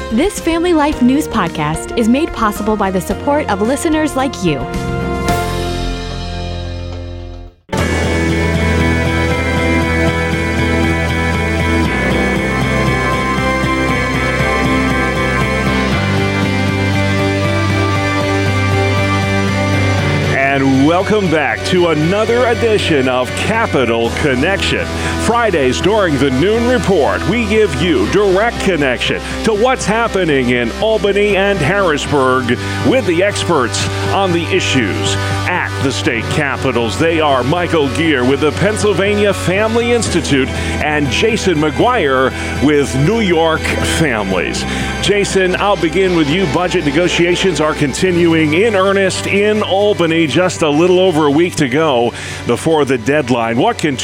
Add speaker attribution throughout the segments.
Speaker 1: This Family Life News podcast is made possible by the support of listeners like you.
Speaker 2: Welcome back to another edition of Capital Connection. Fridays during the Noon Report, we give you direct connection to what's happening in Albany and Harrisburg with the experts on the issues at the state capitals. They are Michael Geer with the Pennsylvania Family Institute and Jason McGuire with New York Families. Jason, I'll begin with you. Budget negotiations are continuing in earnest in Albany, just a little over a week to go before the deadline. What can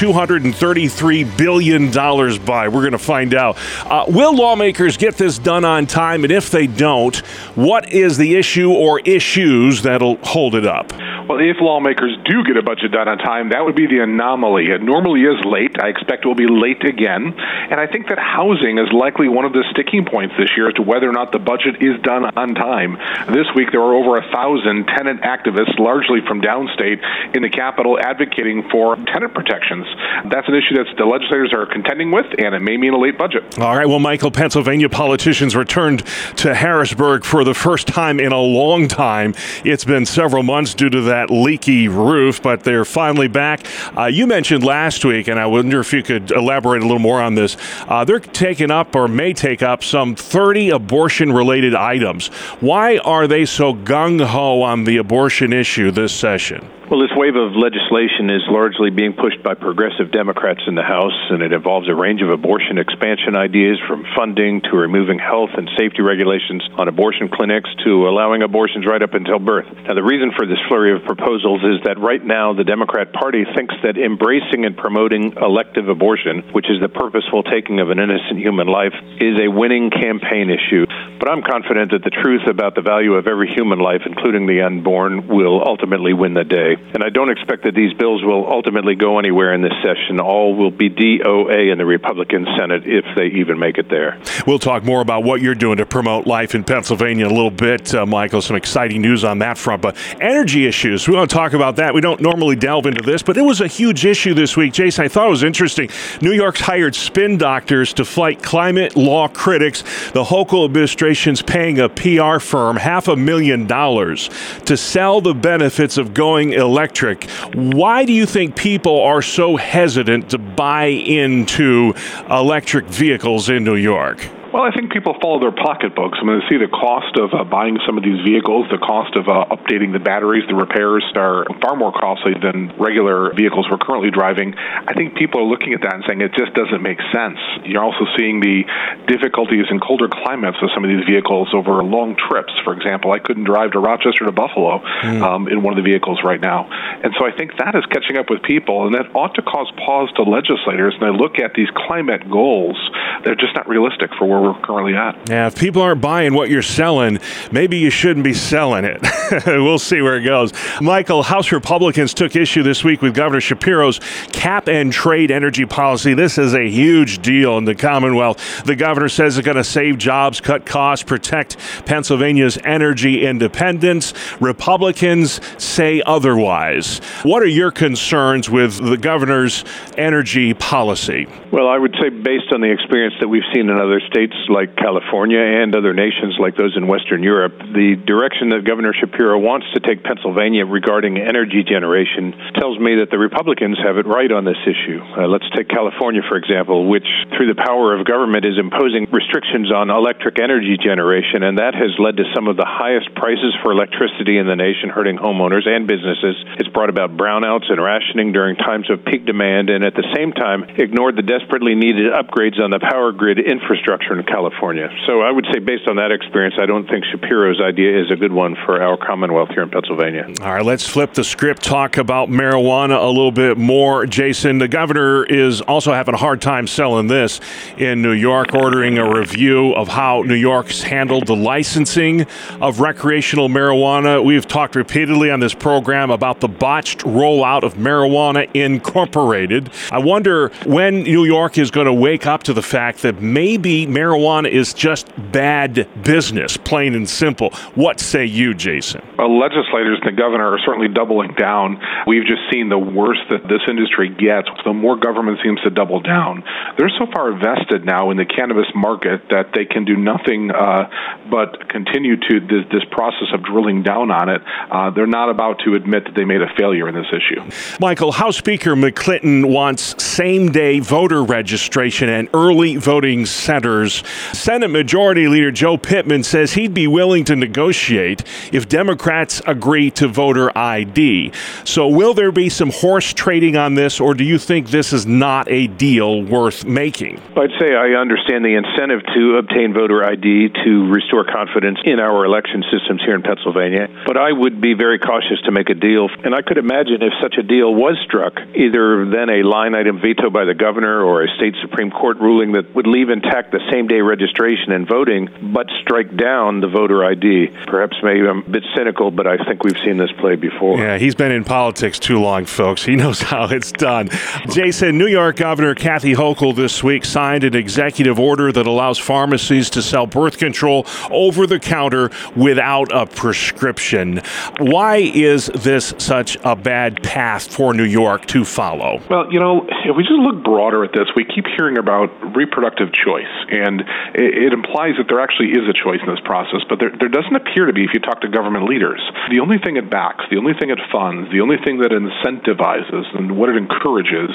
Speaker 2: $233 billion buy? We're going to find out. Will lawmakers get this done on time? And if they don't, what is the issue or issues that'll hold it up?
Speaker 3: Well, if lawmakers do get a budget done on time, that would be the anomaly. It normally is late. I expect it will be late again. And I think that housing is likely one of the sticking points this year as to whether or not the budget is done on time. This week, there were over 1,000 tenant activists, largely from downstate, in the Capitol advocating for tenant protections. That's an issue that the legislators are contending with, and it may mean a late budget.
Speaker 2: All right. Well, Michael, Pennsylvania politicians returned to Harrisburg for the first time in a long time. It's been several months due to that leaky roof, but they're finally back. You mentioned last week, and I wonder if you could elaborate a little more on this. They're taking up or may take up some 30 abortion-related items. Why are they so gung-ho on the abortion issue this session?
Speaker 4: Well, this wave of legislation is largely being pushed by progressive Democrats in the House, and it involves a range of abortion expansion ideas, from funding to removing health and safety regulations on abortion clinics to allowing abortions right up until birth. Now, the reason for this flurry of proposals is that right now the Democrat Party thinks that embracing and promoting elective abortion, which is the purposeful taking of an innocent human life, is a winning campaign issue. But I'm confident that the truth about the value of every human life, including the unborn, will ultimately win the day. And I don't expect that these bills will ultimately go anywhere in this session. All will be DOA in the Republican Senate if they even make it there.
Speaker 2: We'll talk more about what you're doing to promote life in Pennsylvania in a little bit, Michael. Some exciting news on that front. But energy issues, we want to talk about that. We don't normally delve into this, but it was a huge issue this week. Jason, I thought it was interesting. New York's hired spin doctors to fight climate law critics. The Hochul administration's paying a PR firm $500,000 to sell the benefits of going electric. Why do you think people are so hesitant to buy into electric vehicles in New York?
Speaker 3: Well, I think people follow their pocketbooks. I mean, they see the cost of buying some of these vehicles, the cost of updating the batteries, the repairs are far more costly than regular vehicles we're currently driving. I think people are looking at that and saying it just doesn't make sense. You're also seeing the difficulties in colder climates of some of these vehicles over long trips. For example, I couldn't drive to Rochester to Buffalo in one of the vehicles right now. And so I think that is catching up with people, and that ought to cause pause to legislators. And they look at these climate goals, they're just not realistic for where we're currently at.
Speaker 2: Yeah, if people aren't buying what you're selling, maybe you shouldn't be selling it. We'll see where it goes. Michael, House Republicans took issue this week with Governor Shapiro's cap and trade energy policy. This is a huge deal in the Commonwealth. The governor says it's going to save jobs, cut costs, protect Pennsylvania's energy independence. Republicans say otherwise. What are your concerns with the governor's energy policy?
Speaker 4: Well, I would say based on the experience that we've seen in other states like California and other nations like those in Western Europe, the direction that Governor Shapiro wants to take Pennsylvania regarding energy generation tells me that the Republicans have it right on this issue. Let's take California, for example, which through the power of government is imposing restrictions on electric energy generation, and that has led to some of the highest prices for electricity in the nation, hurting homeowners and businesses. It's brought about brownouts and rationing during times of peak demand, and at the same time ignored the desperately needed upgrades on the power grid infrastructure in California. So I would say based on that experience, I don't think Shapiro's idea is a good one for our Commonwealth here in Pennsylvania.
Speaker 2: All right, let's flip the script, talk about marijuana a little bit more. Jason, the governor is also having a hard time selling this in New York, ordering a review of how New York's handled the licensing of recreational marijuana. We've talked repeatedly on this program about the botched rollout of Marijuana Incorporated. I wonder when New York is going to wake up to the fact that maybe marijuana marijuana is just bad business, plain and simple. What say you, Jason?
Speaker 3: Well, legislators and the governor are certainly doubling down. We've just seen the worse that this industry gets, the more government seems to double down. They're so far vested now in the cannabis market that they can do nothing but continue to this process of drilling down on it. They're not about to admit that they made a failure in this issue.
Speaker 2: Michael, House Speaker McClinton wants same-day voter registration and early voting centers. Senate Majority Leader Joe Pittman says he'd be willing to negotiate if Democrats agree to voter ID. So will there be some horse trading on this, or do you think this is not a deal worth making?
Speaker 4: I'd say I understand the incentive to obtain voter ID to restore confidence in our election systems here in Pennsylvania, but I would be very cautious to make a deal. And I could imagine if such a deal was struck, either then a line item veto by the governor or a state Supreme Court ruling that would leave intact the same-day registration and voting, but strike down the voter ID. Perhaps maybe I'm a bit cynical, but I think we've seen this play before.
Speaker 2: Yeah, he's been in politics too long, folks. He knows how it's done. Jason, New York Governor Kathy Hochul this week signed an executive order that allows pharmacies to sell birth control over the counter without a prescription. Why is this such a bad path for New York to follow?
Speaker 3: Well, if we just look broader at this, we keep hearing about reproductive choice, and it implies that there actually is a choice in this process, but there doesn't appear to be if you talk to government leaders. The only thing it backs, the only thing it funds, the only thing that incentivizes and what it encourages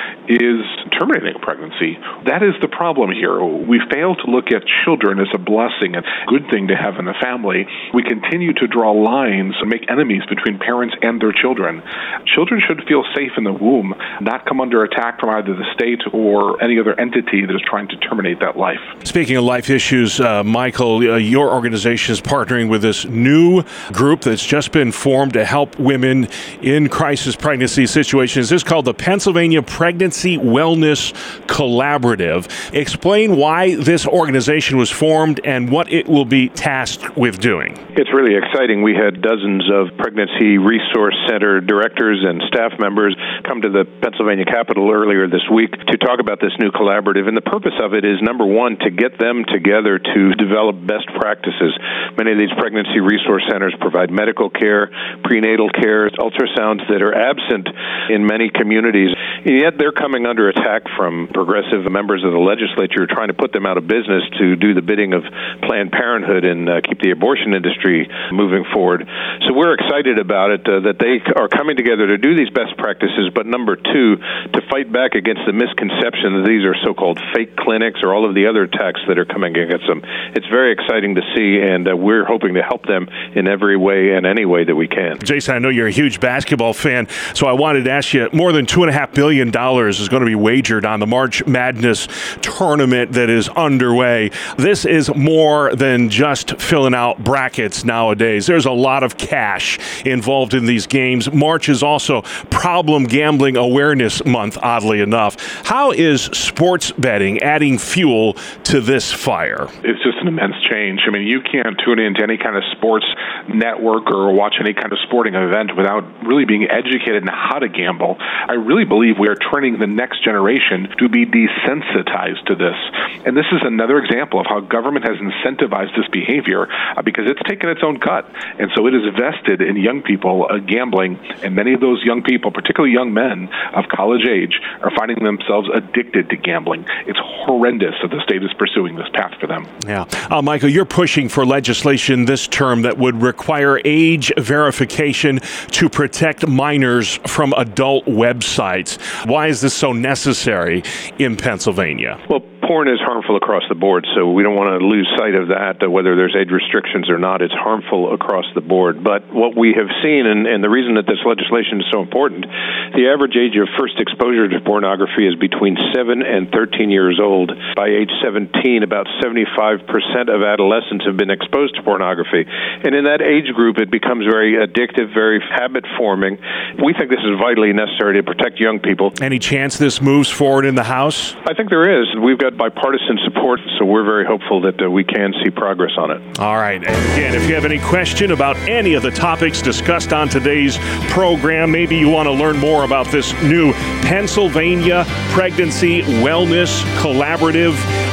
Speaker 3: is terminating a pregnancy. That is the problem here. We fail to look at children as a blessing, a good thing to have in the family. We continue to draw lines and make enemies between parents and their children. Children should feel safe in the womb, not come under attack from either the state or any other entity that is trying to terminate that life.
Speaker 2: Speaking of life issues, Michael, your organization is partnering with this new group that's just been formed to help women in crisis pregnancy situations. This is called the Pennsylvania Pregnancy Wellness Collaborative. Explain why this organization was formed and what it will be tasked with doing.
Speaker 4: It's really exciting. We had dozens of Pregnancy Resource Center directors and staff members come to the Pennsylvania Capitol earlier this week to talk about this new collaborative. And the purpose of it is, number one, to get them together to develop best practices. Many of these Pregnancy Resource Centers provide medical care, prenatal care, ultrasounds that are absent in many communities. And yet they're coming under attack from progressive members of the legislature trying to put them out of business to do the bidding of Planned Parenthood and keep the abortion industry moving forward. So we're excited about it, that they are coming together to do these best practices, but number two, to fight back against the misconception that these are so-called fake clinics or all of the other attacks that are coming against them. It's very exciting to see, and we're hoping to help them in every way and any way that we can.
Speaker 2: Jason, I know you're a huge basketball fan, so I wanted to ask you, more than $2.5 billion is going to be wagered on the March Madness tournament that is underway. This is more than just filling out brackets nowadays. There's a lot of cash involved in these games. March is also Problem Gambling Awareness Month, oddly enough. How is sports betting adding fuel to this fire?
Speaker 3: It's just an immense change. I mean, you can't tune into any kind of sports network or watch any kind of sporting event without really being educated in how to gamble. I really believe we are training the next generation to be desensitized to this. And this is another example of how government has incentivized this behavior because it's taken its own cut. And so it is vested in young people gambling, and many of those young people, particularly young men of college age, are finding themselves addicted to gambling. It's horrendous that the state is pursuing this path for them.
Speaker 2: Yeah. Michael, you're pushing for legislation this term that would require age verification to protect minors from adult websites. Why is this so necessary in Pennsylvania?
Speaker 4: Well, porn is harmful across the board, so we don't want to lose sight of that, whether there's age restrictions or not. It's harmful across the board. But what we have seen, and the reason that this legislation is so important, the average age of first exposure to pornography is between 7 and 13 years old. By age 17, about 75% of adolescents have been exposed to pornography. And in that age group, it becomes very addictive, very habit-forming. We think this is vitally necessary to protect young people.
Speaker 2: Any chance this moves forward in the House?
Speaker 4: I think there is. We've got bipartisan support, so we're very hopeful that we can see progress on it.
Speaker 2: All right. And again, if you have any question about any of the topics discussed on today's program, maybe you want to learn more about this new Pennsylvania Pregnancy Wellness Collaborative,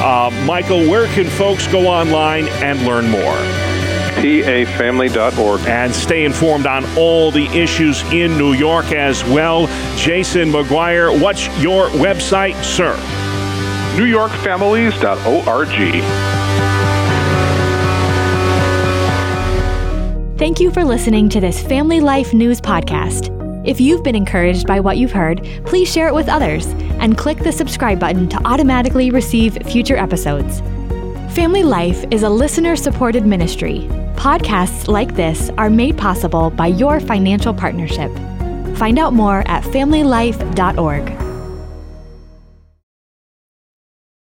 Speaker 2: Michael, where can folks go online and learn more?
Speaker 4: PAFamily.org.
Speaker 2: And stay informed on all the issues in New York as well. Jason McGuire, what's your website, sir?
Speaker 3: NewYorkFamilies.org.
Speaker 1: Thank you for listening to this Family Life News podcast. If you've been encouraged by what you've heard, please share it with others and click the subscribe button to automatically receive future episodes. Family Life is a listener-supported ministry. Podcasts like this are made possible by your financial partnership. Find out more at familylife.org.